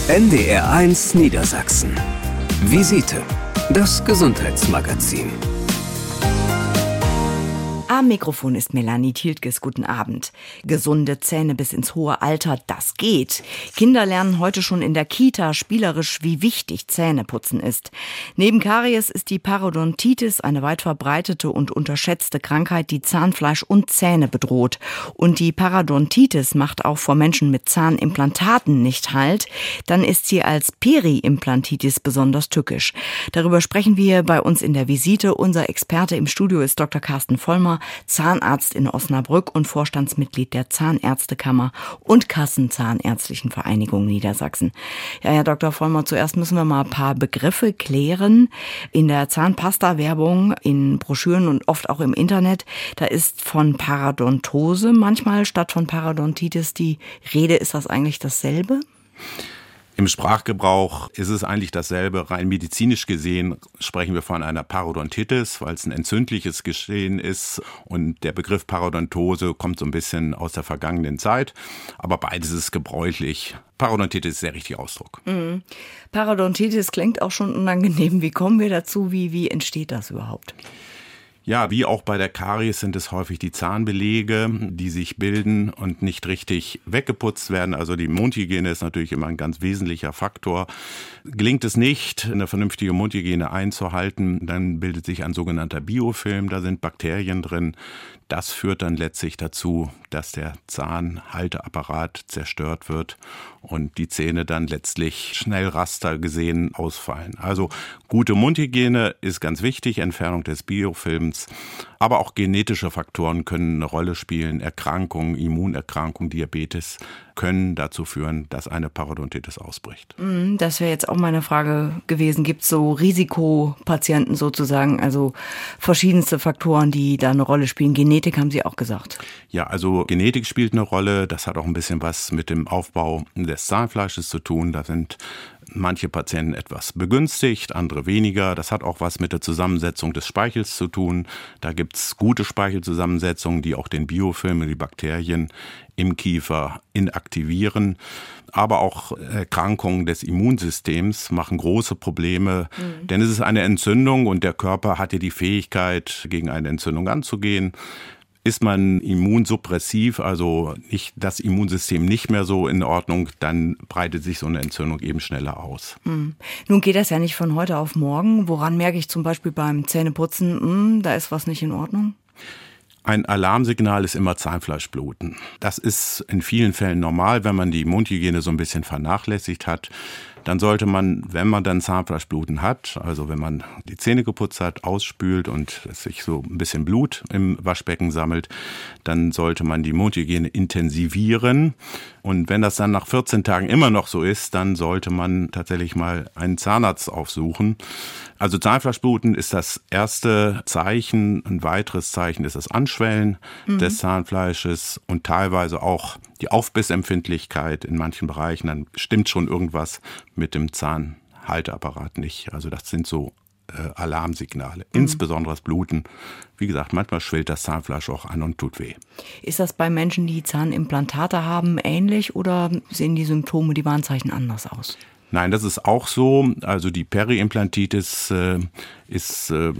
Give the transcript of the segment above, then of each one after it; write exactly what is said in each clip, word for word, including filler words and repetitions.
N D R eins Niedersachsen. Visite, das Gesundheitsmagazin. Am Mikrofon ist Melanie Tiltges. Guten Abend. Gesunde Zähne bis ins hohe Alter, das geht. Kinder lernen heute schon in der Kita spielerisch, wie wichtig Zähneputzen ist. Neben Karies ist die Parodontitis eine weit verbreitete und unterschätzte Krankheit, die Zahnfleisch und Zähne bedroht. Und die Parodontitis macht auch vor Menschen mit Zahnimplantaten nicht Halt. Dann ist sie als Periimplantitis besonders tückisch. Darüber sprechen wir bei uns in der Visite. Unser Experte im Studio ist Doktor Carsten Vollmer, Zahnarzt in Osnabrück und Vorstandsmitglied der Zahnärztekammer und Kassenzahnärztlichen Vereinigung Niedersachsen. Ja, Herr Doktor Vollmer, zuerst müssen wir mal ein paar Begriffe klären. In der Zahnpasta-Werbung, in Broschüren und oft auch im Internet, da ist von Parodontose manchmal statt von Parodontitis die Rede. Ist das eigentlich dasselbe? Im Sprachgebrauch ist es eigentlich dasselbe. Rein medizinisch gesehen sprechen wir von einer Parodontitis, weil es ein entzündliches Geschehen ist. Und der Begriff Parodontose kommt so ein bisschen aus der vergangenen Zeit. Aber beides ist gebräuchlich. Parodontitis ist der richtige Ausdruck. Mhm. Parodontitis klingt auch schon unangenehm. Wie kommen wir dazu? Wie, wie entsteht das überhaupt? Ja, wie auch bei der Karies sind es häufig die Zahnbelege, die sich bilden und nicht richtig weggeputzt werden. Also die Mundhygiene ist natürlich immer ein ganz wesentlicher Faktor. Gelingt es nicht, eine vernünftige Mundhygiene einzuhalten, dann bildet sich ein sogenannter Biofilm, da sind Bakterien drin. Das führt dann letztlich dazu, dass der Zahnhalteapparat zerstört wird und die Zähne dann letztlich schnell raster gesehen ausfallen. Also gute Mundhygiene ist ganz wichtig, Entfernung des Biofilms. Aber auch genetische Faktoren können eine Rolle spielen. Erkrankungen, Immunerkrankungen, Diabetes können dazu führen, dass eine Parodontitis ausbricht. Das wäre jetzt auch meine Frage gewesen. Gibt es so Risikopatienten sozusagen, also verschiedenste Faktoren, die da eine Rolle spielen? Genetik haben Sie auch gesagt. Ja, also Genetik spielt eine Rolle. Das hat auch ein bisschen was mit dem Aufbau des Zahnfleisches zu tun. Da sind manche Patienten etwas begünstigt, andere weniger. Das hat auch was mit der Zusammensetzung des Speichels zu tun. Da gibt es gute Speichelzusammensetzungen, die auch den Biofilm, die Bakterien im Kiefer inaktivieren. Aber auch Erkrankungen des Immunsystems machen große Probleme, mhm. denn es ist eine Entzündung und der Körper hat ja die Fähigkeit, gegen eine Entzündung anzugehen. Ist man immunsuppressiv, also nicht das Immunsystem nicht mehr so in Ordnung, dann breitet sich so eine Entzündung eben schneller aus. Hm. Nun geht das ja nicht von heute auf morgen. Woran merke ich zum Beispiel beim Zähneputzen, hm, da ist was nicht in Ordnung? Ein Alarmsignal ist immer Zahnfleischbluten. Das ist in vielen Fällen normal, wenn man die Mundhygiene so ein bisschen vernachlässigt hat. Dann sollte man, wenn man dann Zahnfleischbluten hat, also wenn man die Zähne geputzt hat, ausspült und es sich so ein bisschen Blut im Waschbecken sammelt, dann sollte man die Mundhygiene intensivieren. Und wenn das dann nach vierzehn Tagen immer noch so ist, dann sollte man tatsächlich mal einen Zahnarzt aufsuchen. Also Zahnfleischbluten ist das erste Zeichen. Ein weiteres Zeichen ist das Anschwellen mhm. des Zahnfleisches und teilweise auch die Aufbissempfindlichkeit in manchen Bereichen. Dann stimmt schon irgendwas mit dem Zahnhalteapparat nicht. Also das sind so äh, Alarmsignale. Mhm. Insbesondere das Bluten. Wie gesagt, manchmal schwillt das Zahnfleisch auch an und tut weh. Ist das bei Menschen, die Zahnimplantate haben, ähnlich oder sehen die Symptome, die Warnzeichen anders aus? Nein, das ist auch so. Also die Periimplantitis äh, ist äh,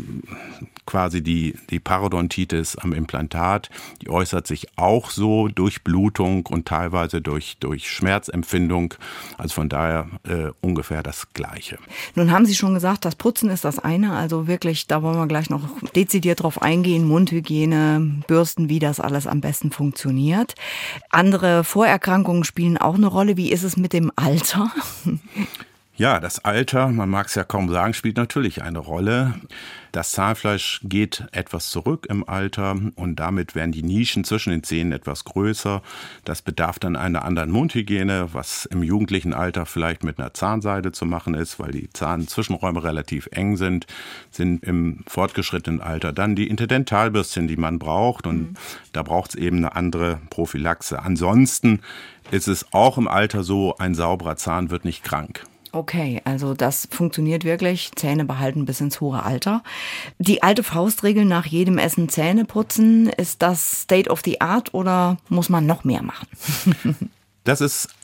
quasi die, die Parodontitis am Implantat. Die äußert sich auch so durch Blutung und teilweise durch, durch Schmerzempfindung. Also von daher äh, ungefähr das Gleiche. Nun haben Sie schon gesagt, das Putzen ist das eine. Also wirklich, da wollen wir gleich noch dezidiert drauf eingehen. Mundhygiene, Bürsten, wie das alles am besten funktioniert. Andere Vorerkrankungen spielen auch eine Rolle. Wie ist es mit dem Alter? Ja, das Alter, man mag es ja kaum sagen, spielt natürlich eine Rolle. Das Zahnfleisch geht etwas zurück im Alter und damit werden die Nischen zwischen den Zähnen etwas größer. Das bedarf dann einer anderen Mundhygiene, was im jugendlichen Alter vielleicht mit einer Zahnseide zu machen ist, weil die Zahnzwischenräume relativ eng sind, sind im fortgeschrittenen Alter dann die Interdentalbürstchen, die man braucht und mhm. da braucht es eben eine andere Prophylaxe. Ansonsten ist es auch im Alter so, ein sauberer Zahn wird nicht krank. Okay, also das funktioniert wirklich. Zähne behalten bis ins hohe Alter. Die alte Faustregel nach jedem Essen Zähne putzen, ist das State of the Art oder muss man noch mehr machen? Das ist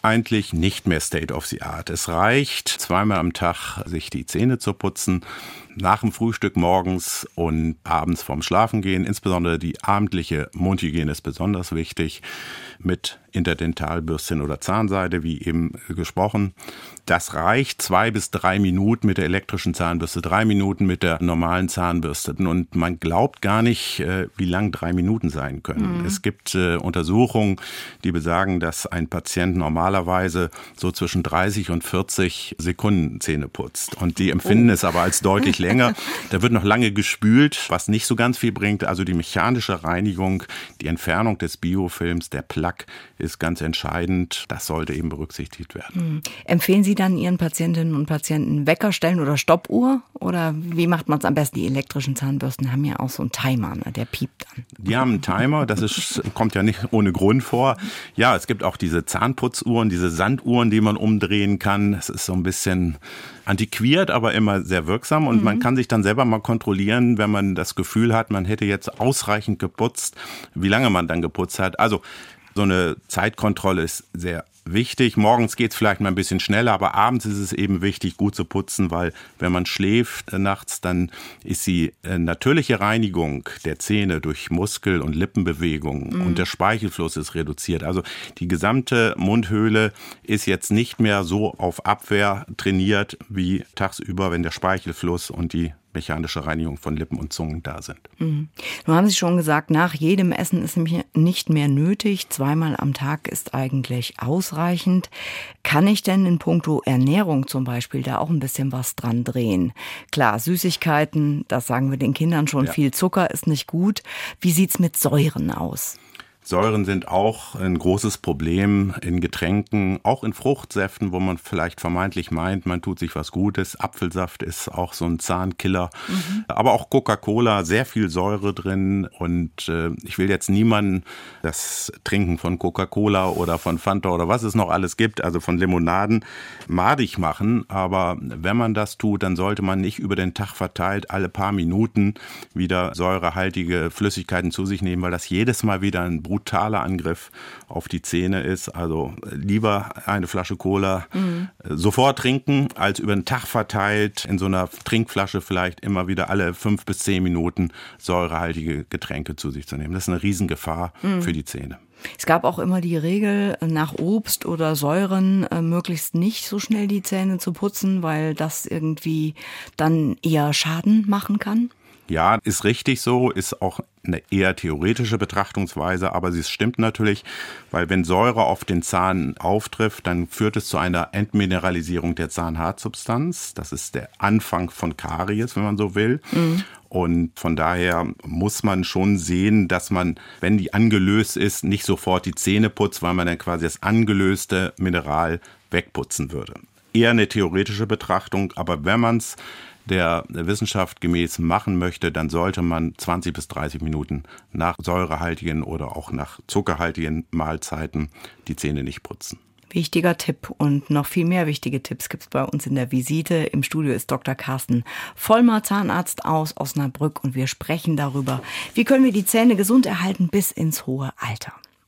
eigentlich nicht mehr State of the Art. Es reicht, zweimal am Tag sich die Zähne zu putzen, nach dem Frühstück morgens und abends vorm Schlafengehen. Insbesondere die abendliche Mundhygiene ist besonders wichtig, mit Interdentalbürstchen oder Zahnseide, wie eben gesprochen. Das reicht zwei bis drei Minuten mit der elektrischen Zahnbürste, drei Minuten mit der normalen Zahnbürste. Und man glaubt gar nicht, wie lang drei Minuten sein können. Mhm. Es gibt äh, Untersuchungen, die besagen, dass ein Patient normalerweise so zwischen dreißig und vierzig Sekunden Zähne putzt. Und die empfinden oh. es aber als deutlich länger. Da wird noch lange gespült, was nicht so ganz viel bringt. Also die mechanische Reinigung, die Entfernung des Biofilms, der Plaque, ist ganz entscheidend. Das sollte eben berücksichtigt werden. Hm. Empfehlen Sie dann Ihren Patientinnen und Patienten Wecker stellen oder Stoppuhr? Oder wie macht man es am besten? Die elektrischen Zahnbürsten haben ja auch so einen Timer, ne? Der piept dann. Die haben einen Timer, das ist, kommt ja nicht ohne Grund vor. Ja, es gibt auch diese Zahnputzuhren, diese Sanduhren, die man umdrehen kann. Es ist so ein bisschen antiquiert, aber immer sehr wirksam. Und mhm. man kann sich dann selber mal kontrollieren, wenn man das Gefühl hat, man hätte jetzt ausreichend geputzt, wie lange man dann geputzt hat. Also so eine Zeitkontrolle ist sehr wichtig. Morgens geht es vielleicht mal ein bisschen schneller, aber abends ist es eben wichtig, gut zu putzen, weil wenn man schläft äh, nachts, dann ist die äh, natürliche Reinigung der Zähne durch Muskel- und Lippenbewegungen mhm. und der Speichelfluss ist reduziert. Also die gesamte Mundhöhle ist jetzt nicht mehr so auf Abwehr trainiert wie tagsüber, wenn der Speichelfluss und die mechanische Reinigung von Lippen und Zungen da sind. Mhm. Nun haben Sie schon gesagt, nach jedem Essen ist nämlich nicht mehr nötig. Zweimal am Tag ist eigentlich ausreichend. Kann ich denn in puncto Ernährung zum Beispiel da auch ein bisschen was dran drehen? Klar, Süßigkeiten, das sagen wir den Kindern schon, ja. Viel Zucker ist nicht gut. Wie sieht's mit Säuren aus? Säuren sind auch ein großes Problem in Getränken, auch in Fruchtsäften, wo man vielleicht vermeintlich meint, man tut sich was Gutes. Apfelsaft ist auch so ein Zahnkiller. Mhm. Aber auch Coca-Cola, sehr viel Säure drin. Und äh, ich will jetzt niemanden das Trinken von Coca-Cola oder von Fanta oder was es noch alles gibt, also von Limonaden, madig machen. Aber wenn man das tut, dann sollte man nicht über den Tag verteilt alle paar Minuten wieder säurehaltige Flüssigkeiten zu sich nehmen, weil das jedes Mal wieder ein brutaler Angriff auf die Zähne ist. Also lieber eine Flasche Cola mhm. sofort trinken, als über den Tag verteilt in so einer Trinkflasche vielleicht immer wieder alle fünf bis zehn Minuten säurehaltige Getränke zu sich zu nehmen. Das ist eine Riesengefahr mhm. für die Zähne. Es gab auch immer die Regel, nach Obst oder Säuren äh, möglichst nicht so schnell die Zähne zu putzen, weil das irgendwie dann eher Schaden machen kann. Ja, ist richtig so, ist auch eine eher theoretische Betrachtungsweise, aber sie stimmt natürlich, weil wenn Säure auf den Zahn auftrifft, dann führt es zu einer Entmineralisierung der Zahnhartsubstanz. Das ist der Anfang von Karies, wenn man so will. Mhm. Und von daher muss man schon sehen, dass man, wenn die angelöst ist, nicht sofort die Zähne putzt, weil man dann quasi das angelöste Mineral wegputzen würde. Eher eine theoretische Betrachtung, aber wenn man es der Wissenschaft gemäß machen möchte, dann sollte man zwanzig bis dreißig Minuten nach säurehaltigen oder auch nach zuckerhaltigen Mahlzeiten die Zähne nicht putzen. Wichtiger Tipp und noch viel mehr wichtige Tipps gibt es bei uns in der Visite. Im Studio ist Doktor Carsten Vollmer, Zahnarzt aus Osnabrück, und wir sprechen darüber, wie können wir die Zähne gesund erhalten bis ins hohe Alter.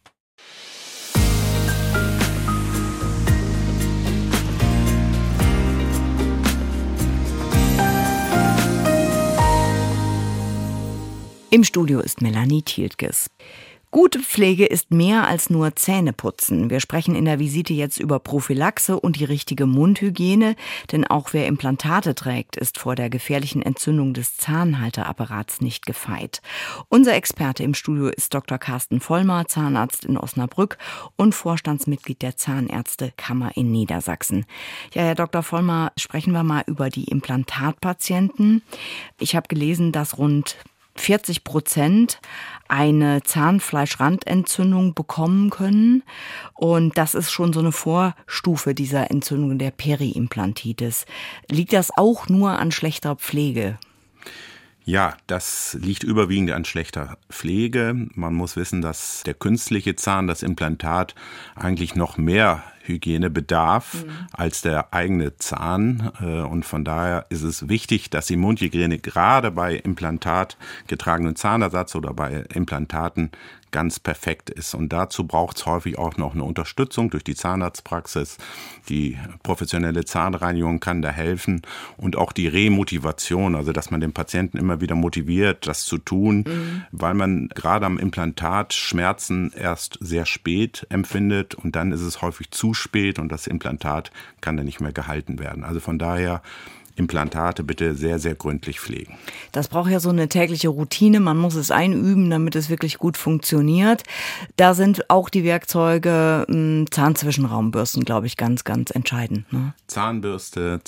Im Studio ist Melanie Tieltges. Gute Pflege ist mehr als nur Zähneputzen. Wir sprechen in der Visite jetzt über Prophylaxe und die richtige Mundhygiene, denn auch wer Implantate trägt, ist vor der gefährlichen Entzündung des Zahnhalteapparats nicht gefeit. Unser Experte im Studio ist Doktor Carsten Vollmer, Zahnarzt in Osnabrück und Vorstandsmitglied der Zahnärztekammer in Niedersachsen. Ja, Herr Doktor Vollmer, sprechen wir mal über die Implantatpatienten. Ich habe gelesen, dass rund vierzig Prozent eine Zahnfleischrandentzündung bekommen können. Und das ist schon so eine Vorstufe dieser Entzündung der Periimplantitis. Liegt das auch nur an schlechter Pflege? Ja, das liegt überwiegend an schlechter Pflege. Man muss wissen, dass der künstliche Zahn, das Implantat, eigentlich noch mehr Hygiene bedarf mhm. als der eigene Zahn. Und von daher ist es wichtig, dass die Mundhygiene gerade bei Implantat getragenen Zahnersatz oder bei Implantaten ganz perfekt ist. Und dazu braucht es häufig auch noch eine Unterstützung durch die Zahnarztpraxis. Die professionelle Zahnreinigung kann da helfen und auch die Remotivation, also dass man den Patienten immer wieder motiviert, das zu tun, mhm. weil man gerade am Implantat Schmerzen erst sehr spät empfindet und dann ist es häufig zu spät und das Implantat kann dann nicht mehr gehalten werden. Also von daher Implantate bitte sehr, sehr gründlich pflegen. Das braucht ja so eine tägliche Routine. Man muss es einüben, damit es wirklich gut funktioniert. Da sind auch die Werkzeuge Zahnzwischenraumbürsten, glaube ich, ganz, ganz entscheidend. Ne? Zahnbürste,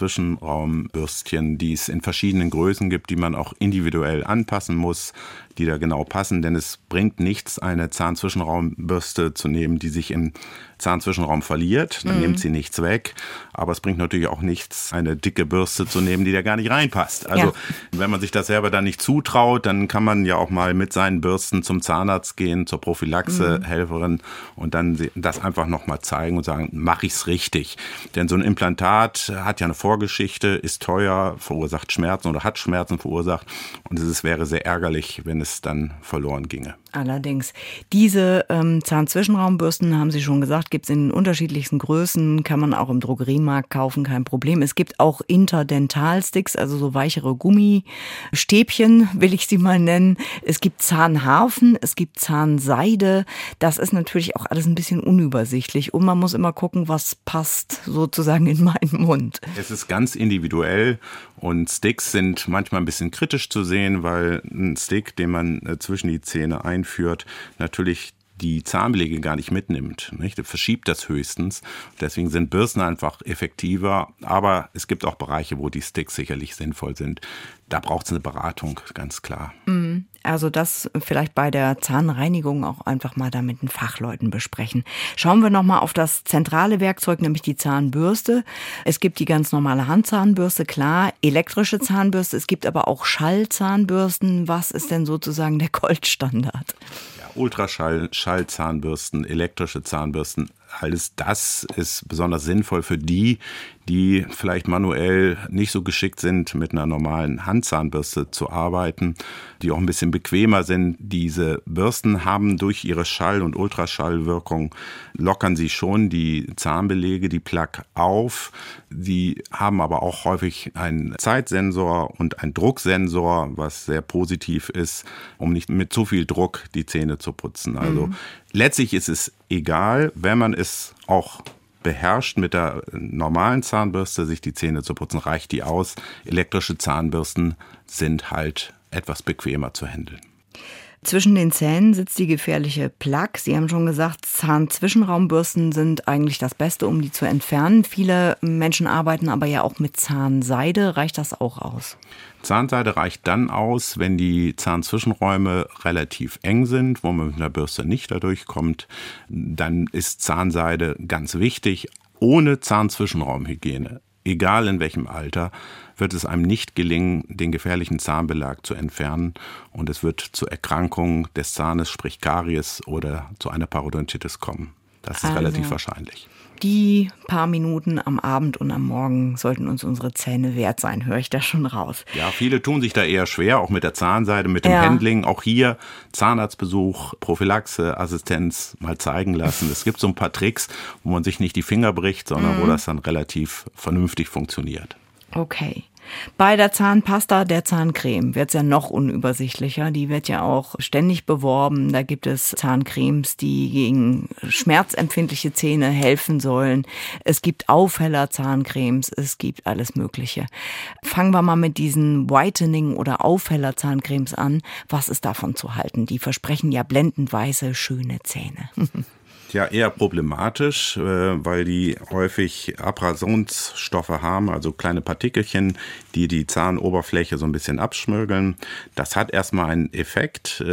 Zahnzwischenraumbürstchen, die es in verschiedenen Größen gibt, die man auch individuell anpassen muss, die da genau passen, denn es bringt nichts, eine Zahnzwischenraumbürste zu nehmen, die sich im Zahnzwischenraum verliert, dann mhm. nimmt sie nichts weg, aber es bringt natürlich auch nichts, eine dicke Bürste zu nehmen, die da gar nicht reinpasst. Also ja. wenn man sich das selber dann nicht zutraut, dann kann man ja auch mal mit seinen Bürsten zum Zahnarzt gehen, zur Prophylaxehelferin mhm. und dann das einfach nochmal zeigen und sagen, mache ich's richtig? Denn so ein Implantat hat ja eine Vorgeschichte, ist teuer, verursacht Schmerzen oder hat Schmerzen verursacht und es wäre sehr ärgerlich, wenn es dann verloren ginge. Allerdings. Diese ähm, Zahnzwischenraumbürsten, haben Sie schon gesagt, gibt es in den unterschiedlichsten Größen, kann man auch im Drogeriemarkt kaufen, kein Problem. Es gibt auch Interdentalsticks, also so weichere Gummistäbchen, will ich sie mal nennen. Es gibt Zahnharfen, es gibt Zahnseide. Das ist natürlich auch alles ein bisschen unübersichtlich und man muss immer gucken, was passt sozusagen in meinen Mund. Es ist ganz individuell und Sticks sind manchmal ein bisschen kritisch zu sehen, weil ein Stick, den man zwischen die Zähne einführt, natürlich die Zahnbelege gar nicht mitnimmt. Nicht? Der verschiebt das höchstens. Deswegen sind Bürsten einfach effektiver. Aber es gibt auch Bereiche, wo die Sticks sicherlich sinnvoll sind. Da braucht es eine Beratung, ganz klar. Also das vielleicht bei der Zahnreinigung auch einfach mal da mit den Fachleuten besprechen. Schauen wir nochmal auf das zentrale Werkzeug, nämlich die Zahnbürste. Es gibt die ganz normale Handzahnbürste, klar, elektrische Zahnbürste. Es gibt aber auch Schallzahnbürsten. Was ist denn sozusagen der Goldstandard? Ultraschall, Schallzahnbürsten, elektrische Zahnbürsten, alles das ist besonders sinnvoll für die, die vielleicht manuell nicht so geschickt sind, mit einer normalen Handzahnbürste zu arbeiten, die auch ein bisschen bequemer sind. Diese Bürsten haben durch ihre Schall- und Ultraschallwirkung, lockern sie schon die Zahnbelege, die Plaque auf. Sie haben aber auch häufig einen Zeitsensor und einen Drucksensor, was sehr positiv ist, um nicht mit zu viel Druck die Zähne zu putzen. Also mhm. letztlich ist es egal, wenn man es auch beherrscht, mit der normalen Zahnbürste sich die Zähne zu putzen, reicht die aus. Elektrische Zahnbürsten sind halt etwas bequemer zu handeln. Zwischen den Zähnen sitzt die gefährliche Plaque. Sie haben schon gesagt, Zahnzwischenraumbürsten sind eigentlich das Beste, um die zu entfernen. Viele Menschen arbeiten aber ja auch mit Zahnseide. Reicht das auch aus? Zahnseide reicht dann aus, wenn die Zahnzwischenräume relativ eng sind, wo man mit einer Bürste nicht da durchkommt. Dann ist Zahnseide ganz wichtig. Ohne Zahnzwischenraumhygiene, egal in welchem Alter, wird es einem nicht gelingen, den gefährlichen Zahnbelag zu entfernen und es wird zu Erkrankungen des Zahnes, sprich Karies oder zu einer Parodontitis kommen. Das ist also relativ wahrscheinlich. Die paar Minuten am Abend und am Morgen sollten uns unsere Zähne wert sein, höre ich da schon raus. Ja, viele tun sich da eher schwer, auch mit der Zahnseide, mit dem ja. Handling. Auch hier Zahnarztbesuch, Prophylaxe, Assistenz mal zeigen lassen. Es gibt so ein paar Tricks, wo man sich nicht die Finger bricht, sondern mhm. wo das dann relativ vernünftig funktioniert. Okay. Bei der Zahnpasta, der Zahncreme, wird es ja noch unübersichtlicher. Die wird ja auch ständig beworben. Da gibt es Zahncremes, die gegen schmerzempfindliche Zähne helfen sollen. Es gibt Aufheller-Zahncremes, es gibt alles Mögliche. Fangen wir mal mit diesen Whitening- oder Aufheller-Zahncremes an. Was ist davon zu halten? Die versprechen ja blendend weiße, schöne Zähne. Ja, eher problematisch, weil die häufig Abrasionsstoffe haben, also kleine Partikelchen, die die Zahnoberfläche so ein bisschen abschmirgeln. Das hat erstmal einen Effekt.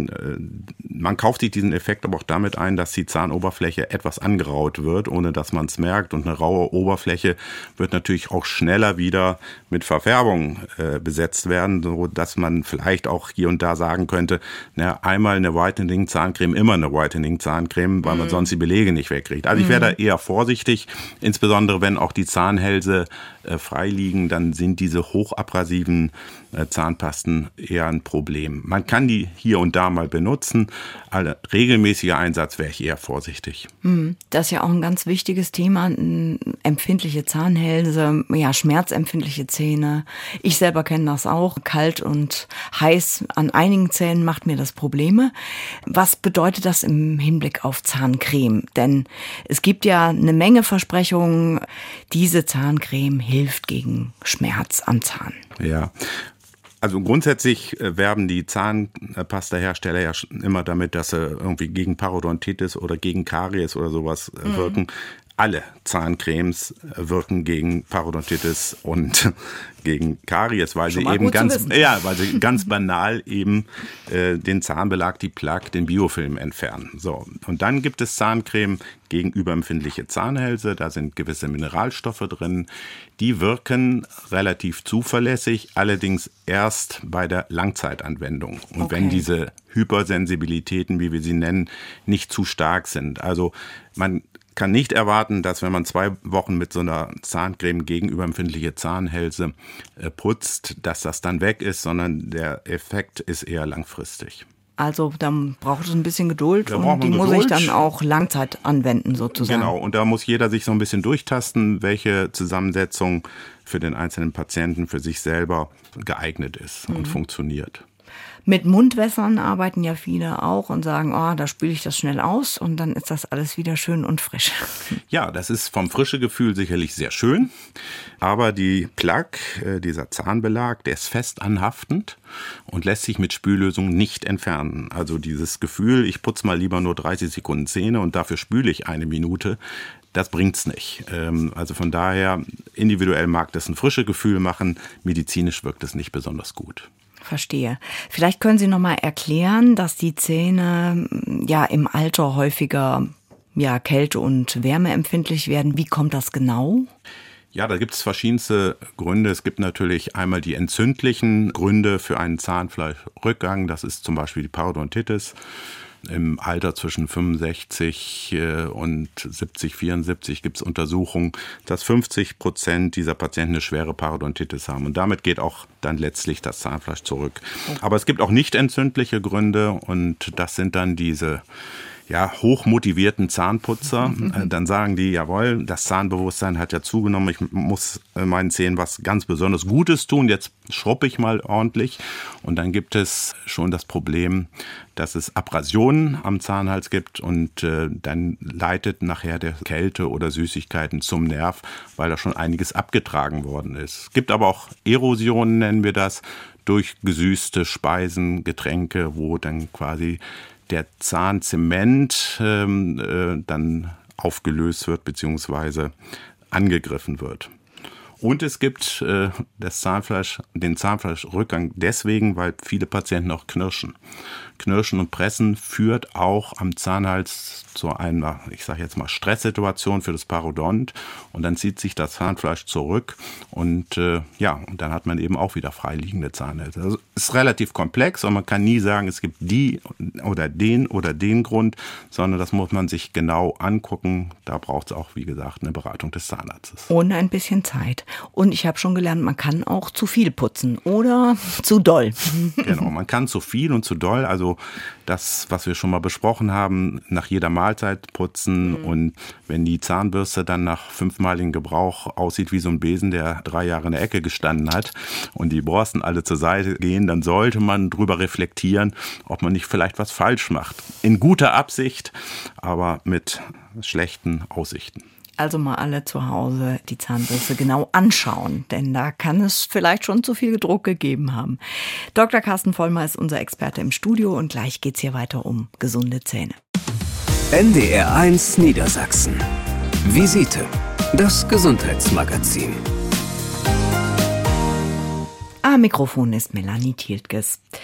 Man kauft sich diesen Effekt aber auch damit ein, dass die Zahnoberfläche etwas angeraut wird, ohne dass man es merkt. Und eine raue Oberfläche wird natürlich auch schneller wieder mit Verfärbung besetzt werden, so dass man vielleicht auch hier und da sagen könnte, na, einmal eine Whitening-Zahncreme, immer eine Whitening-Zahncreme, weil man sonst die Belege nicht wegkriegt. Also ich wäre da eher vorsichtig, insbesondere wenn auch die Zahnhälse äh, freiliegen, dann sind diese hochabrasiven äh, Zahnpasten eher ein Problem. Man kann die hier und da mal benutzen, aber regelmäßiger Einsatz wäre ich eher vorsichtig. Das ist ja auch ein ganz wichtiges Thema, empfindliche Zahnhälse, ja, schmerzempfindliche Zähne. Ich selber kenne das auch, kalt und heiß an einigen Zähnen macht mir das Probleme. Was bedeutet das im Hinblick auf Zahncreme? Denn es gibt ja eine Menge Versprechungen, diese Zahncreme hilft gegen Schmerz am Zahn. Ja. Also grundsätzlich werben die Zahnpasta-Hersteller ja immer damit, dass sie irgendwie gegen Parodontitis oder gegen Karies oder sowas mhm. wirken. Alle Zahncremes wirken gegen Parodontitis und gegen Karies, weil sie eben ganz, ja, weil sie ganz banal eben äh, den Zahnbelag, die Plaque, den Biofilm entfernen. So, und dann gibt es Zahncreme gegen überempfindliche Zahnhälse. Da sind gewisse Mineralstoffe drin. Die wirken relativ zuverlässig, allerdings erst bei der Langzeitanwendung. Und okay. wenn diese Hypersensibilitäten, wie wir sie nennen, nicht zu stark sind. Also man kann nicht erwarten, dass wenn man zwei Wochen mit so einer Zahncreme gegen überempfindliche Zahnhälse äh, putzt, dass das dann weg ist, sondern der Effekt ist eher langfristig. Also dann braucht es ein bisschen Geduld da und die Geduld. Muss ich dann auch Langzeit anwenden sozusagen. Genau, und da muss jeder sich so ein bisschen durchtasten, welche Zusammensetzung für den einzelnen Patienten, für sich selber geeignet ist mhm. und funktioniert. Mit Mundwässern arbeiten ja viele auch und sagen, oh, da spüle ich das schnell aus und dann ist das alles wieder schön und frisch. Ja, das ist vom Frischegefühl sicherlich sehr schön, aber die Plaque, dieser Zahnbelag, der ist fest anhaftend und lässt sich mit Spüllösung nicht entfernen. Also dieses Gefühl, ich putze mal lieber nur dreißig Sekunden Zähne und dafür spüle ich eine Minute, das bringt's nicht. Also von daher, individuell mag das ein frisches Gefühl machen, medizinisch wirkt es nicht besonders gut. Verstehe. Vielleicht können Sie noch mal erklären, dass die Zähne ja im Alter häufiger ja Kälte- und Wärmeempfindlich werden. Wie kommt das genau? Ja, da gibt es verschiedenste Gründe. Es gibt natürlich einmal die entzündlichen Gründe für einen Zahnfleischrückgang. Das ist zum Beispiel die Parodontitis. Im Alter zwischen fünfundsechzig und siebzig, vierundsiebzig gibt es Untersuchungen, dass fünfzig Prozent dieser Patienten eine schwere Parodontitis haben. Und damit geht auch dann letztlich das Zahnfleisch zurück. Aber es gibt auch nicht entzündliche Gründe und das sind dann diese ja, hochmotivierten Zahnputzer. Mhm. Dann sagen die, jawohl, das Zahnbewusstsein hat ja zugenommen, ich muss meinen Zähnen was ganz besonders Gutes tun, jetzt schrubbe ich mal ordentlich. Und dann gibt es schon das Problem, dass es Abrasionen am Zahnhals gibt und äh, dann leitet nachher der Kälte oder Süßigkeiten zum Nerv, weil da schon einiges abgetragen worden ist. Es gibt aber auch Erosionen, nennen wir das, durch gesüßte Speisen, Getränke, wo dann quasi der Zahnzement ähm, äh, dann aufgelöst wird bzw. angegriffen wird. Und es gibt äh, das Zahnfleisch, den Zahnfleischrückgang deswegen, weil viele Patienten auch knirschen. Knirschen und Pressen führt auch am Zahnhals zu einer, ich sage jetzt mal, Stresssituation für das Parodont. Und dann zieht sich das Zahnfleisch zurück und äh, ja, und dann hat man eben auch wieder freiliegende Zahnhälse. Also es ist relativ komplex und man kann nie sagen, es gibt die oder den oder den Grund, sondern das muss man sich genau angucken. Da braucht es auch, wie gesagt, eine Beratung des Zahnarztes. Ohne ein bisschen Zeit. Und ich habe schon gelernt, man kann auch zu viel putzen oder zu doll. Genau, man kann zu viel und zu doll. Also das, was wir schon mal besprochen haben, nach jeder Mahlzeit putzen. Mhm. Und wenn die Zahnbürste dann nach fünfmaligen Gebrauch aussieht wie so ein Besen, der drei Jahre in der Ecke gestanden hat und die Borsten alle zur Seite gehen, dann sollte man drüber reflektieren, ob man nicht vielleicht was falsch macht. In guter Absicht, aber mit schlechten Aussichten. Also mal alle zu Hause die Zahnbürste genau anschauen, denn da kann es vielleicht schon zu viel Druck gegeben haben. Doktor Carsten Vollmer ist unser Experte im Studio und gleich geht's hier weiter um gesunde Zähne. N D R eins Niedersachsen. Visite, das Gesundheitsmagazin. Am Mikrofon ist Melanie Thieltges.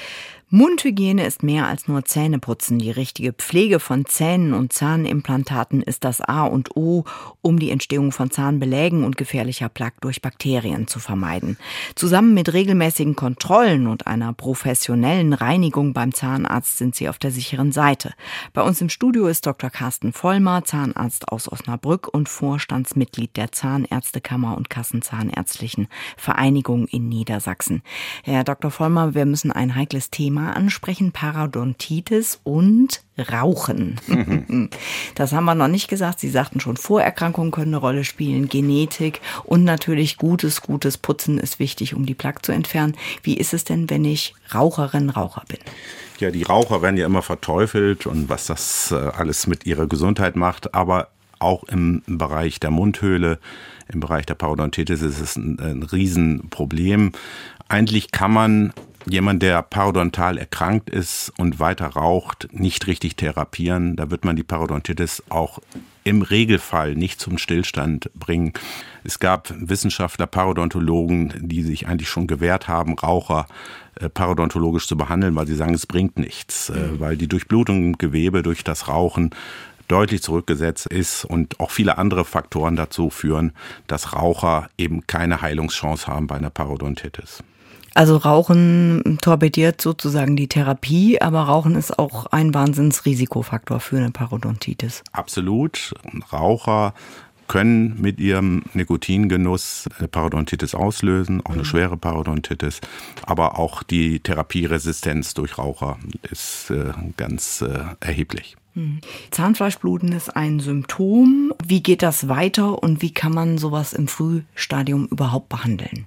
Mundhygiene ist mehr als nur Zähneputzen. Die richtige Pflege von Zähnen und Zahnimplantaten ist das A und O, um die Entstehung von Zahnbelägen und gefährlicher Plaque durch Bakterien zu vermeiden. Zusammen mit regelmäßigen Kontrollen und einer professionellen Reinigung beim Zahnarzt sind Sie auf der sicheren Seite. Bei uns im Studio ist Doktor Carsten Vollmer, Zahnarzt aus Osnabrück und Vorstandsmitglied der Zahnärztekammer und Kassenzahnärztlichen Vereinigung in Niedersachsen. Herr Doktor Vollmer, wir müssen ein heikles Thema ansprechen, Parodontitis und Rauchen. Mhm. Das haben wir noch nicht gesagt. Sie sagten schon, Vorerkrankungen können eine Rolle spielen, Genetik und natürlich gutes, gutes Putzen ist wichtig, um die Plaque zu entfernen. Wie ist es denn, wenn ich Raucherin, Raucher bin? Ja, die Raucher werden ja immer verteufelt und was das alles mit ihrer Gesundheit macht, aber auch im Bereich der Mundhöhle, im Bereich der Parodontitis ist es ein, ein Riesenproblem. Eigentlich kann man jemand, der parodontal erkrankt ist und weiter raucht, nicht richtig therapieren. Da wird man die Parodontitis auch im Regelfall nicht zum Stillstand bringen. Es gab Wissenschaftler, Parodontologen, die sich eigentlich schon gewehrt haben, Raucher äh, parodontologisch zu behandeln, weil sie sagen, es bringt nichts, äh, weil die Durchblutung im Gewebe durch das Rauchen deutlich zurückgesetzt ist und auch viele andere Faktoren dazu führen, dass Raucher eben keine Heilungschance haben bei einer Parodontitis. Also Rauchen torpediert sozusagen die Therapie, aber Rauchen ist auch ein Wahnsinnsrisikofaktor für eine Parodontitis. Absolut. Raucher können mit ihrem Nikotingenuss eine Parodontitis auslösen, auch eine schwere Parodontitis. Aber auch die Therapieresistenz durch Raucher ist äh, ganz äh, erheblich. Zahnfleischbluten ist ein Symptom. Wie geht das weiter und wie kann man sowas im Frühstadium überhaupt behandeln?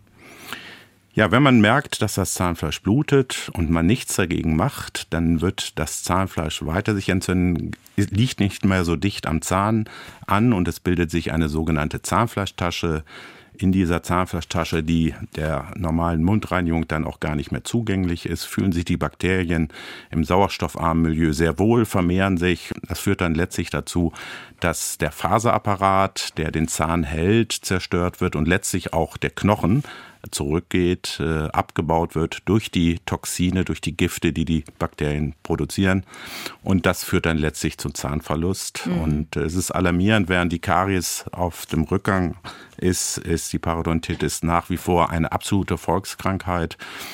Ja, wenn man merkt, dass das Zahnfleisch blutet und man nichts dagegen macht, dann wird das Zahnfleisch weiter sich entzünden, liegt nicht mehr so dicht am Zahn an und es bildet sich eine sogenannte Zahnfleischtasche. In dieser Zahnfleischtasche, die der normalen Mundreinigung dann auch gar nicht mehr zugänglich ist, fühlen sich die Bakterien im sauerstoffarmen Milieu sehr wohl, vermehren sich. Das führt dann letztlich dazu, dass der Faserapparat, der den Zahn hält, zerstört wird und letztlich auch der Knochen zurückgeht, äh, abgebaut wird durch die Toxine, durch die Gifte, die die Bakterien produzieren. Und das führt dann letztlich zum Zahnverlust. Mhm. Und äh, es ist alarmierend, während die Karies auf dem Rückgang ist, ist die Parodontitis nach wie vor eine absolute Volkskrankheit.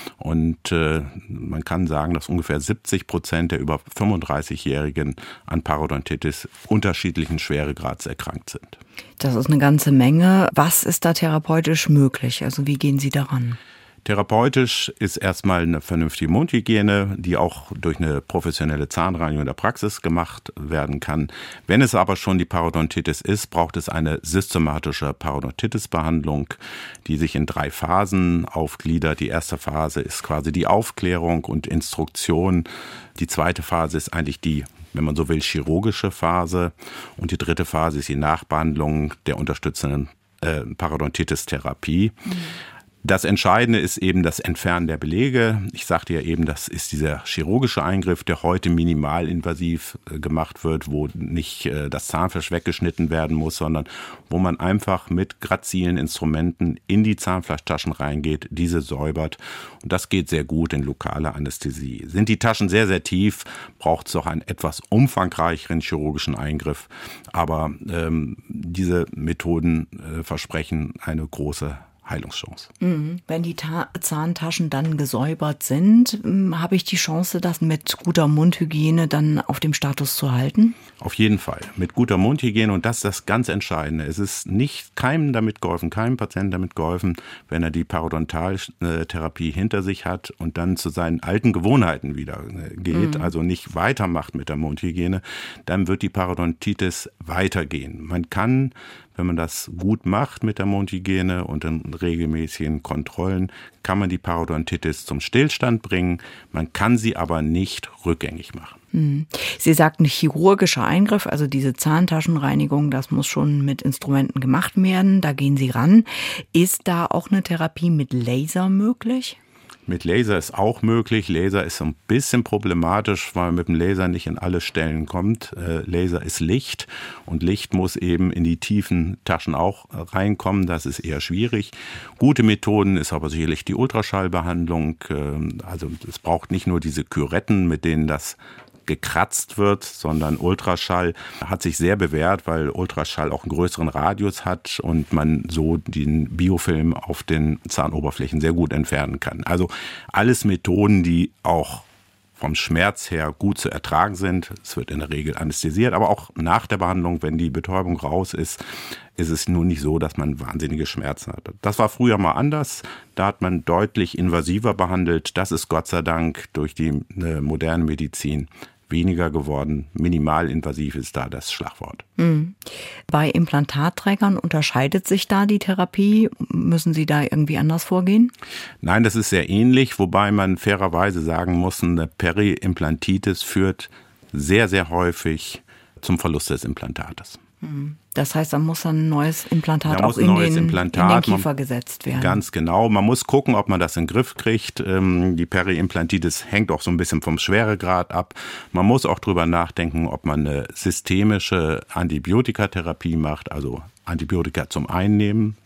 Und äh, man kann sagen, dass ungefähr siebzig Prozent der über fünfunddreißigjährigen an Parodontitis unterschiedlichen Schweregrads erkrankt sind. Das ist eine ganze Menge. Was ist da therapeutisch möglich? Also wie gehen Sie daran? Therapeutisch ist erstmal eine vernünftige Mundhygiene, die auch durch eine professionelle Zahnreinigung in der Praxis gemacht werden kann. Wenn es aber schon die Parodontitis ist, braucht es eine systematische Parodontitis-Behandlung, die sich in drei Phasen aufgliedert. Die erste Phase ist quasi die Aufklärung und Instruktion. Die zweite Phase ist eigentlich die, wenn man so will, chirurgische Phase. Und die dritte Phase ist die Nachbehandlung der unterstützenden äh, Parodontitis-Therapie. Mhm. Das Entscheidende ist eben das Entfernen der Belege. Ich sagte ja eben, das ist dieser chirurgische Eingriff, der heute minimalinvasiv gemacht wird, wo nicht das Zahnfleisch weggeschnitten werden muss, sondern wo man einfach mit grazilen Instrumenten in die Zahnfleischtaschen reingeht, diese säubert. Und das geht sehr gut in lokaler Anästhesie. Sind die Taschen sehr, sehr tief, braucht es auch einen etwas umfangreicheren chirurgischen Eingriff. Aber ähm, diese Methoden äh, versprechen eine große Heilungschance. Wenn die Ta- Zahntaschen dann gesäubert sind, habe ich die Chance, das mit guter Mundhygiene dann auf dem Status zu halten? Auf jeden Fall. Mit guter Mundhygiene, und das ist das ganz Entscheidende. Es ist nicht keinem damit geholfen, keinem Patienten damit geholfen, wenn er die Parodontaltherapie hinter sich hat und dann zu seinen alten Gewohnheiten wieder geht, mhm. also nicht weitermacht mit der Mundhygiene, dann wird die Parodontitis weitergehen. Man kann, wenn man das gut macht mit der Mundhygiene und in regelmäßigen Kontrollen, kann man die Parodontitis zum Stillstand bringen. Man kann sie aber nicht rückgängig machen. Sie sagten chirurgischer Eingriff, also diese Zahntaschenreinigung, das muss schon mit Instrumenten gemacht werden. Da gehen Sie ran. Ist da auch eine Therapie mit Laser möglich? Mit Laser ist auch möglich. Laser ist ein bisschen problematisch, weil man mit dem Laser nicht in alle Stellen kommt. Äh, Laser ist Licht und Licht muss eben in die tiefen Taschen auch reinkommen. Das ist eher schwierig. Gute Methoden ist aber sicherlich die Ultraschallbehandlung. Äh, also es braucht nicht nur diese Küretten, mit denen das gekratzt wird, sondern Ultraschall hat sich sehr bewährt, weil Ultraschall auch einen größeren Radius hat und man so den Biofilm auf den Zahnoberflächen sehr gut entfernen kann. Also alles Methoden, die auch vom Schmerz her gut zu ertragen sind. Es wird in der Regel anästhesiert, aber auch nach der Behandlung, wenn die Betäubung raus ist, ist es nun nicht so, dass man wahnsinnige Schmerzen hat. Das war früher mal anders. Da hat man deutlich invasiver behandelt. Das ist Gott sei Dank durch die äh, moderne Medizin weniger geworden. Minimalinvasiv ist da das Schlagwort. Mhm. Bei Implantatträgern unterscheidet sich da die Therapie? Müssen Sie da irgendwie anders vorgehen? Nein, das ist sehr ähnlich, wobei man fairerweise sagen muss, eine Periimplantitis führt sehr, sehr häufig zum Verlust des Implantates. Das heißt, da muss dann ein neues Implantat da auch in den, Implantat, in den Kiefer man, gesetzt werden. Ganz genau. Man muss gucken, ob man das in den Griff kriegt. Die Periimplantitis hängt auch so ein bisschen vom Schweregrad ab. Man muss auch drüber nachdenken, ob man eine systemische Antibiotikatherapie macht, also Antibiotika zum Einnehmen.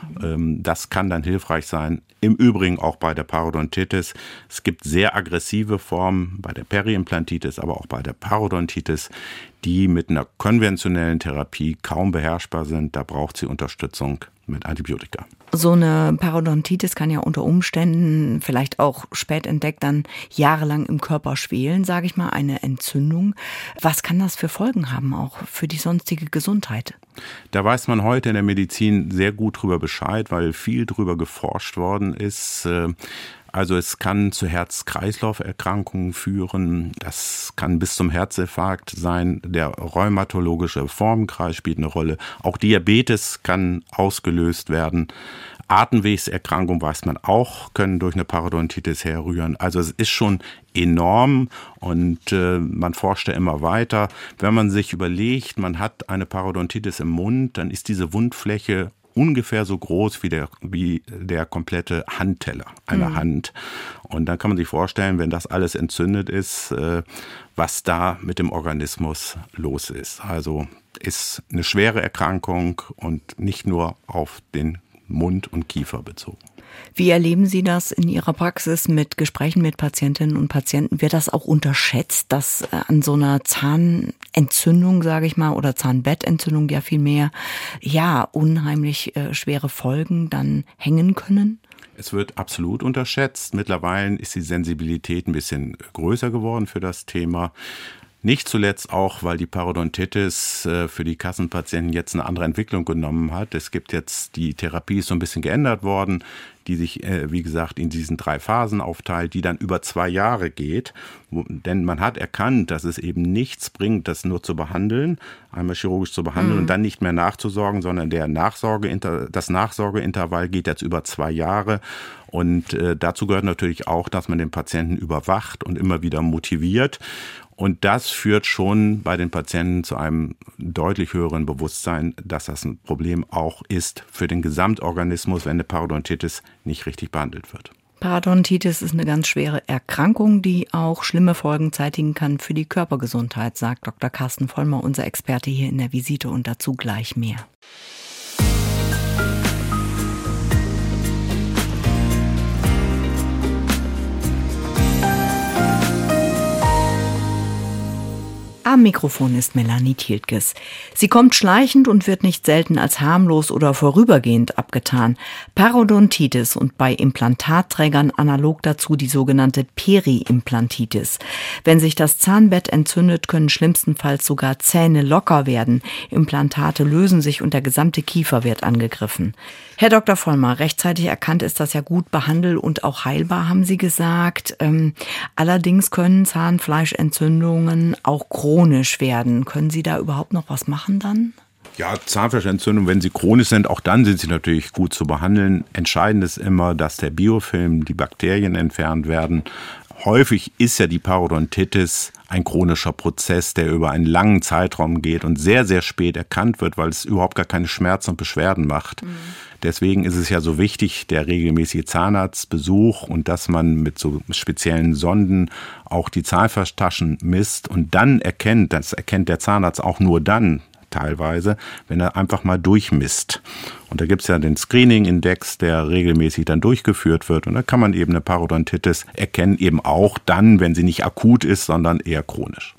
Das kann dann hilfreich sein. Im Übrigen auch bei der Parodontitis. Es gibt sehr aggressive Formen bei der Periimplantitis, aber auch bei der Parodontitis, die mit einer konventionellen Therapie kaum beherrschbar sind. Da braucht sie Unterstützung mit Antibiotika. So eine Parodontitis kann ja unter Umständen vielleicht auch spät entdeckt dann jahrelang im Körper schwelen, sage ich mal, eine Entzündung. Was kann das für Folgen haben, auch für die sonstige Gesundheit? Da weiß man heute in der Medizin sehr gut drüber Bescheid, weil viel drüber geforscht worden ist. Also es kann zu Herz-Kreislauf-Erkrankungen führen, das kann bis zum Herzinfarkt sein, der rheumatologische Formenkreis spielt eine Rolle, auch Diabetes kann ausgelöst werden, Atemwegserkrankungen, weiß man auch, können durch eine Parodontitis herrühren. Also es ist schon enorm und äh, man forscht ja immer weiter. Wenn man sich überlegt, man hat eine Parodontitis im Mund, dann ist diese Wundfläche ungefähr so groß wie der, wie der komplette Handteller einer mhm. Hand. Und dann kann man sich vorstellen, wenn das alles entzündet ist, äh, was da mit dem Organismus los ist. Also ist eine schwere Erkrankung und nicht nur auf den Mund und Kiefer bezogen. Wie erleben Sie das in Ihrer Praxis mit Gesprächen mit Patientinnen und Patienten? Wird das auch unterschätzt, dass an so einer Zahnentzündung, sage ich mal, oder Zahnbettentzündung ja viel mehr, ja, unheimlich äh, schwere Folgen dann hängen können? Es wird absolut unterschätzt. Mittlerweile ist die Sensibilität ein bisschen größer geworden für das Thema. Nicht zuletzt auch, weil die Parodontitis für die Kassenpatienten jetzt eine andere Entwicklung genommen hat. Es gibt jetzt, die Therapie ist so ein bisschen geändert worden, die sich, wie gesagt, in diesen drei Phasen aufteilt, die dann über zwei Jahre geht. Denn man hat erkannt, dass es eben nichts bringt, das nur zu behandeln, einmal chirurgisch zu behandeln mhm. und dann nicht mehr nachzusorgen, sondern der Nachsorge, das Nachsorgeintervall geht jetzt über zwei Jahre. Und äh, dazu gehört natürlich auch, dass man den Patienten überwacht und immer wieder motiviert. Und das führt schon bei den Patienten zu einem deutlich höheren Bewusstsein, dass das ein Problem auch ist für den Gesamtorganismus, wenn eine Parodontitis nicht richtig behandelt wird. Parodontitis ist eine ganz schwere Erkrankung, die auch schlimme Folgen zeitigen kann für die Körpergesundheit, sagt Doktor Carsten Vollmer, unser Experte hier in der Visite, und dazu gleich mehr. Am Mikrofon ist Melanie Thieltges. Sie kommt schleichend und wird nicht selten als harmlos oder vorübergehend abgetan. Parodontitis und bei Implantatträgern analog dazu die sogenannte Periimplantitis. Wenn sich das Zahnbett entzündet, können schlimmstenfalls sogar Zähne locker werden. Implantate lösen sich und der gesamte Kiefer wird angegriffen. Herr Doktor Vollmer, rechtzeitig erkannt ist das ja gut behandelt und auch heilbar, haben Sie gesagt. Ähm, allerdings können Zahnfleischentzündungen auch chronisch werden. Können Sie da überhaupt noch was machen dann? Ja, Zahnfleischentzündungen, wenn sie chronisch sind, auch dann sind sie natürlich gut zu behandeln. Entscheidend ist immer, dass der Biofilm, die Bakterien entfernt werden. Häufig ist ja die Parodontitis ein chronischer Prozess, der über einen langen Zeitraum geht und sehr, sehr spät erkannt wird, weil es überhaupt gar keine Schmerzen und Beschwerden macht. Mhm. Deswegen ist es ja so wichtig, der regelmäßige Zahnarztbesuch und dass man mit so speziellen Sonden auch die Zahnfleischtaschen misst und dann erkennt, das erkennt der Zahnarzt auch nur dann, teilweise, wenn er einfach mal durchmisst. Und da gibt es ja den Screening-Index, der regelmäßig dann durchgeführt wird. Und da kann man eben eine Parodontitis erkennen, eben auch dann, wenn sie nicht akut ist, sondern eher chronisch.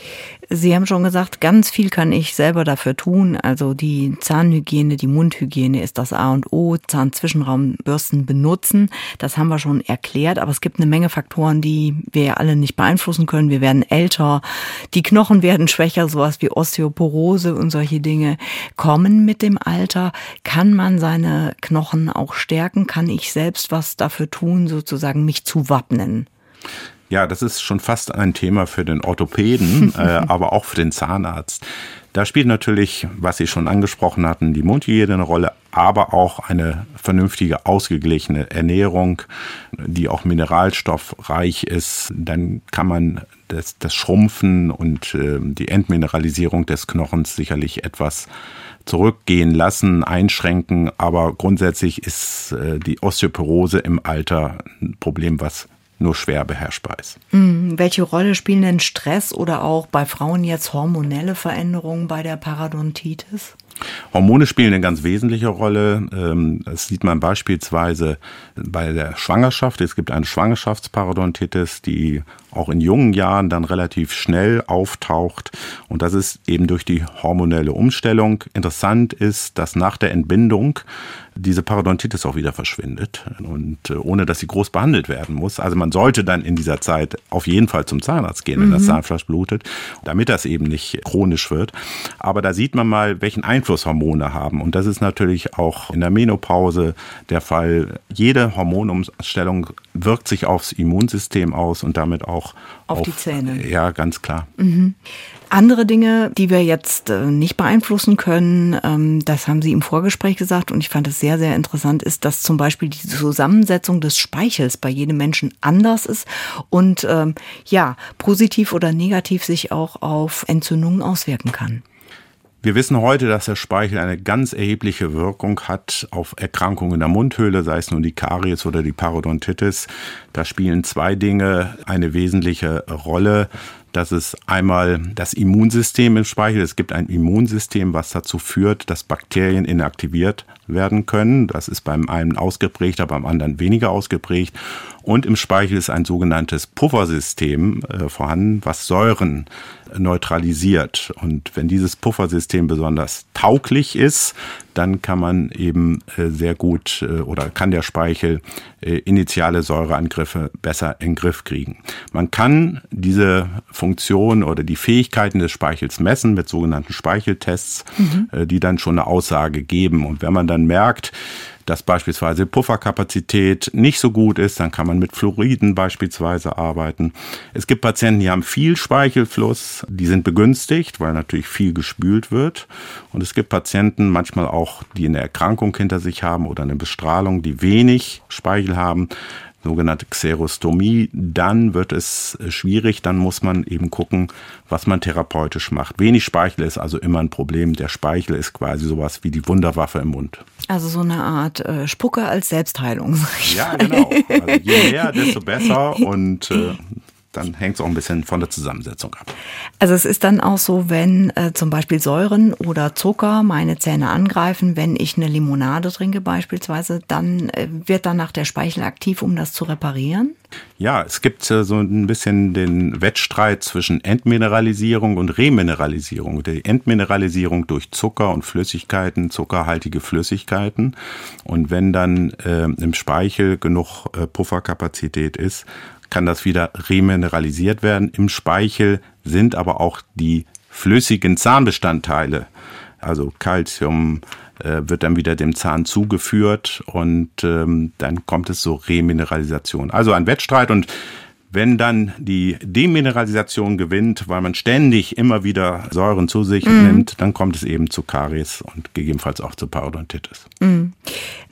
Sie haben schon gesagt, ganz viel kann ich selber dafür tun. Also die Zahnhygiene, die Mundhygiene ist das A und O. Zahnzwischenraumbürsten benutzen, das haben wir schon erklärt. Aber es gibt eine Menge Faktoren, die wir ja alle nicht beeinflussen können. Wir werden älter, die Knochen werden schwächer, sowas wie Osteoporose und solche Dinge kommen mit dem Alter. Kann man seine Knochen auch stärken? Kann ich selbst was dafür tun, sozusagen mich zu wappnen? Ja, das ist schon fast ein Thema für den Orthopäden, äh, aber auch für den Zahnarzt. Da spielt natürlich, was Sie schon angesprochen hatten, die Mundhygiene eine Rolle, aber auch eine vernünftige, ausgeglichene Ernährung, die auch mineralstoffreich ist. Dann kann man das, das Schrumpfen und äh, die Entmineralisierung des Knochens sicherlich etwas zurückgehen lassen, einschränken. Aber grundsätzlich ist äh, die Osteoporose im Alter ein Problem, was nur schwer beherrschbar ist. Mhm. Welche Rolle spielen denn Stress oder auch bei Frauen jetzt hormonelle Veränderungen bei der Parodontitis? Hormone spielen eine ganz wesentliche Rolle. Das sieht man beispielsweise bei der Schwangerschaft. Es gibt eine Schwangerschaftsparodontitis, die auch in jungen Jahren dann relativ schnell auftaucht. Und das ist eben durch die hormonelle Umstellung. Interessant ist, dass nach der Entbindung diese Parodontitis auch wieder verschwindet und ohne, dass sie groß behandelt werden muss. Also man sollte dann in dieser Zeit auf jeden Fall zum Zahnarzt gehen, wenn mhm. das Zahnfleisch blutet, damit das eben nicht chronisch wird. Aber da sieht man mal, welchen Einfluss Hormone haben. Und das ist natürlich auch in der Menopause der Fall. Jede Hormonumstellung wirkt sich aufs Immunsystem aus und damit auch auf, auf die Zähne. Ja, ganz klar. Mhm. Andere Dinge, die wir jetzt nicht beeinflussen können, das haben Sie im Vorgespräch gesagt und ich fand es sehr, sehr interessant, ist, dass zum Beispiel die Zusammensetzung des Speichels bei jedem Menschen anders ist und ja, positiv oder negativ sich auch auf Entzündungen auswirken kann. Wir wissen heute, dass der Speichel eine ganz erhebliche Wirkung hat auf Erkrankungen der Mundhöhle, sei es nun die Karies oder die Parodontitis. Da spielen zwei Dinge eine wesentliche Rolle. Das ist einmal das Immunsystem im Speichel. Es gibt ein Immunsystem, was dazu führt, dass Bakterien inaktiviert werden können. Das ist beim einen ausgeprägter, beim anderen weniger ausgeprägt. Und im Speichel ist ein sogenanntes Puffersystem äh, vorhanden, was Säuren neutralisiert. Und wenn dieses Puffersystem besonders tauglich ist, dann kann man eben äh, sehr gut äh, oder kann der Speichel äh, initiale Säureangriffe besser in den Griff kriegen. Man kann diese Funktion oder die Fähigkeiten des Speichels messen mit sogenannten Speicheltests, mhm. äh, die dann schon eine Aussage geben. Und wenn man dann merkt, dass beispielsweise Pufferkapazität nicht so gut ist, dann kann man mit Fluoriden beispielsweise arbeiten. Es gibt Patienten, die haben viel Speichelfluss, die sind begünstigt, weil natürlich viel gespült wird. Und es gibt Patienten, manchmal auch, die eine Erkrankung hinter sich haben oder eine Bestrahlung, die wenig Speichel haben, sogenannte Xerostomie, dann wird es schwierig, dann muss man eben gucken, was man therapeutisch macht. Wenig Speichel ist also immer ein Problem. Der Speichel ist quasi sowas wie die Wunderwaffe im Mund. Also so eine Art äh, Spucke als Selbstheilung. Ja, genau. Also je mehr, desto besser und äh, dann hängt es auch ein bisschen von der Zusammensetzung ab. Also es ist dann auch so, wenn äh, zum Beispiel Säuren oder Zucker meine Zähne angreifen, wenn ich eine Limonade trinke beispielsweise, dann äh, wird danach der Speichel aktiv, um das zu reparieren? Ja, es gibt äh, so ein bisschen den Wettstreit zwischen Entmineralisierung und Remineralisierung. Die Entmineralisierung durch Zucker und Flüssigkeiten, zuckerhaltige Flüssigkeiten. Und wenn dann äh, im Speichel genug äh, Pufferkapazität ist, kann das wieder remineralisiert werden. Im Speichel sind aber auch die flüssigen Zahnbestandteile, also Calcium, äh, wird dann wieder dem Zahn zugeführt und ähm, dann kommt es zur Remineralisation. Also ein Wettstreit und wenn dann die Demineralisation gewinnt, weil man ständig immer wieder Säuren zu sich mhm. nimmt, dann kommt es eben zu Karies und gegebenenfalls auch zu Parodontitis. Mhm.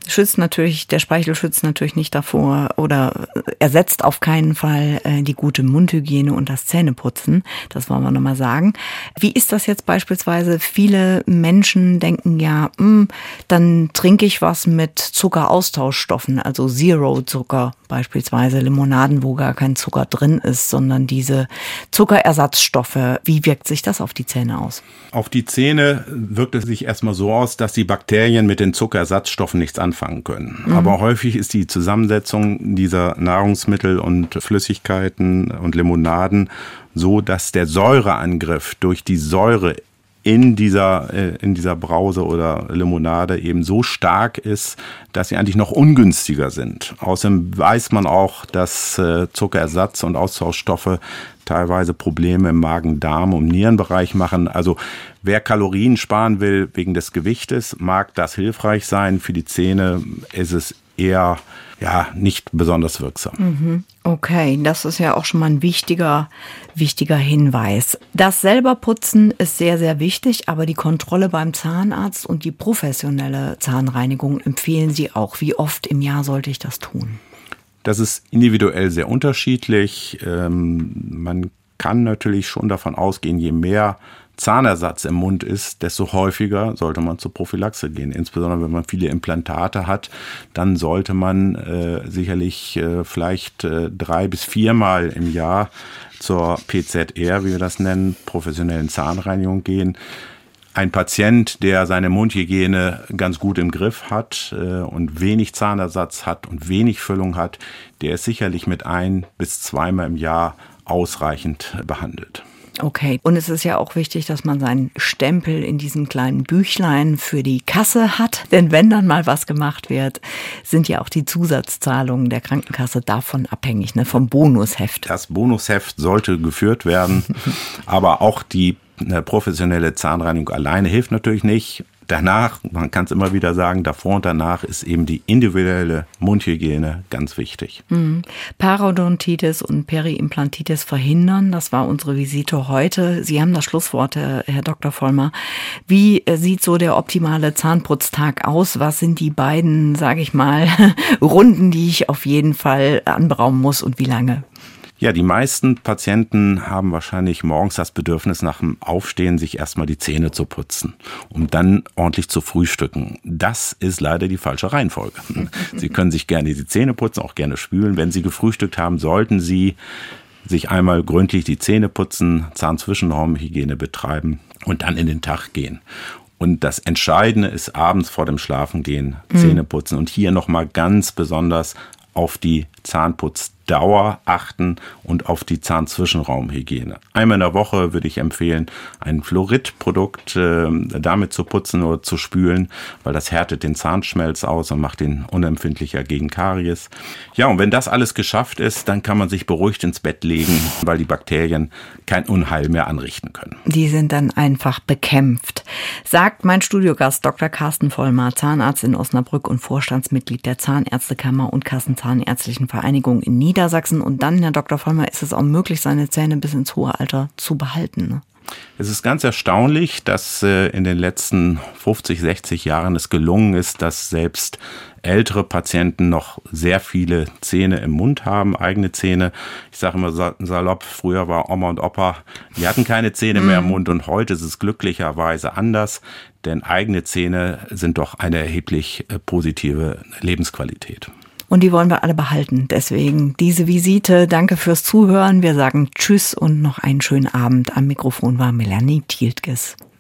Schützt natürlich, der Speichel schützt natürlich nicht davor oder ersetzt auf keinen Fall äh, die gute Mundhygiene und das Zähneputzen. Das wollen wir nochmal sagen. Wie ist das jetzt beispielsweise? Viele Menschen denken ja, mh, dann trinke ich was mit Zuckeraustauschstoffen, also Zero-Zucker, beispielsweise Limonaden, wo gar kein Zucker drin ist, sondern diese Zuckerersatzstoffe. Wie wirkt sich das auf die Zähne aus? Auf die Zähne wirkt es sich erstmal so aus, dass die Bakterien mit den Zuckerersatzstoffen nichts anfangen können. Mhm. Aber häufig ist die Zusammensetzung dieser Nahrungsmittel und Flüssigkeiten und Limonaden so, dass der Säureangriff durch die Säure in dieser, in dieser Brause oder Limonade eben so stark ist, dass sie eigentlich noch ungünstiger sind. Außerdem weiß man auch, dass Zuckerersatz und Austauschstoffe teilweise Probleme im Magen-Darm- und Nierenbereich machen. Also wer Kalorien sparen will wegen des Gewichtes, mag das hilfreich sein. Für die Zähne ist es eher ja nicht besonders wirksam. Okay, das ist ja auch schon mal ein wichtiger, wichtiger Hinweis. Das selber Putzen ist sehr, sehr wichtig, aber die Kontrolle beim Zahnarzt und die professionelle Zahnreinigung empfehlen Sie auch. Wie oft im Jahr sollte ich das tun? Das ist individuell sehr unterschiedlich. Ähm, man kann natürlich schon davon ausgehen, je mehr Zahnersatz im Mund ist, desto häufiger sollte man zur Prophylaxe gehen. Insbesondere wenn man viele Implantate hat, dann sollte man äh, sicherlich äh, vielleicht äh, drei bis viermal im Jahr zur P Z R, wie wir das nennen, professionellen Zahnreinigung gehen. Ein Patient, der seine Mundhygiene ganz gut im Griff hat äh, und wenig Zahnersatz hat und wenig Füllung hat, der ist sicherlich mit ein bis zweimal im Jahr ausreichend behandelt. Okay, und es ist ja auch wichtig, dass man seinen Stempel in diesem kleinen Büchlein für die Kasse hat. Denn wenn dann mal was gemacht wird, sind ja auch die Zusatzzahlungen der Krankenkasse davon abhängig, ne, vom Bonusheft. Das Bonusheft sollte geführt werden, aber auch die eine professionelle Zahnreinigung alleine hilft natürlich nicht. Danach, man kann es immer wieder sagen, davor und danach ist eben die individuelle Mundhygiene ganz wichtig. Mhm. Parodontitis und Periimplantitis verhindern, das war unsere Visite heute. Sie haben das Schlusswort, Herr Doktor Vollmer. Wie sieht so der optimale Zahnputztag aus? Was sind die beiden, sage ich mal, Runden, die ich auf jeden Fall anberaumen muss und wie lange? Ja, die meisten Patienten haben wahrscheinlich morgens das Bedürfnis, nach dem Aufstehen sich erstmal die Zähne zu putzen, um dann ordentlich zu frühstücken. Das ist leider die falsche Reihenfolge. Sie können sich gerne die Zähne putzen, auch gerne spülen. Wenn Sie gefrühstückt haben, sollten Sie sich einmal gründlich die Zähne putzen, Zahnzwischenraumhygiene betreiben und dann in den Tag gehen. Und das Entscheidende ist abends vor dem Schlafengehen Zähne putzen und hier nochmal ganz besonders auf die Zahnputzdauer achten und auf die Zahnzwischenraumhygiene. Einmal in der Woche würde ich empfehlen, ein Fluoridprodukt äh, damit zu putzen oder zu spülen, weil das härtet den Zahnschmelz aus und macht ihn unempfindlicher gegen Karies. Ja, und wenn das alles geschafft ist, dann kann man sich beruhigt ins Bett legen, weil die Bakterien kein Unheil mehr anrichten können. Die sind dann einfach bekämpft, sagt mein Studiogast Doktor Carsten Vollmer, Zahnarzt in Osnabrück und Vorstandsmitglied der Zahnärztekammer und Kassenzahnärztlichen Vereinigung in Niedersachsen. Und dann, Herr Doktor Vollmer, ist es auch möglich, seine Zähne bis ins hohe Alter zu behalten, ne? Es ist ganz erstaunlich, dass äh, in den letzten fünfzig, sechzig Jahren es gelungen ist, dass selbst ältere Patienten noch sehr viele Zähne im Mund haben, eigene Zähne. Ich sage immer salopp, früher war Oma und Opa, die hatten keine Zähne mehr im Mund und heute ist es glücklicherweise anders, denn eigene Zähne sind doch eine erheblich äh, positive Lebensqualität. Und die wollen wir alle behalten. Deswegen diese Visite. Danke fürs Zuhören. Wir sagen Tschüss und noch einen schönen Abend. Am Mikrofon war Melanie Tieltges.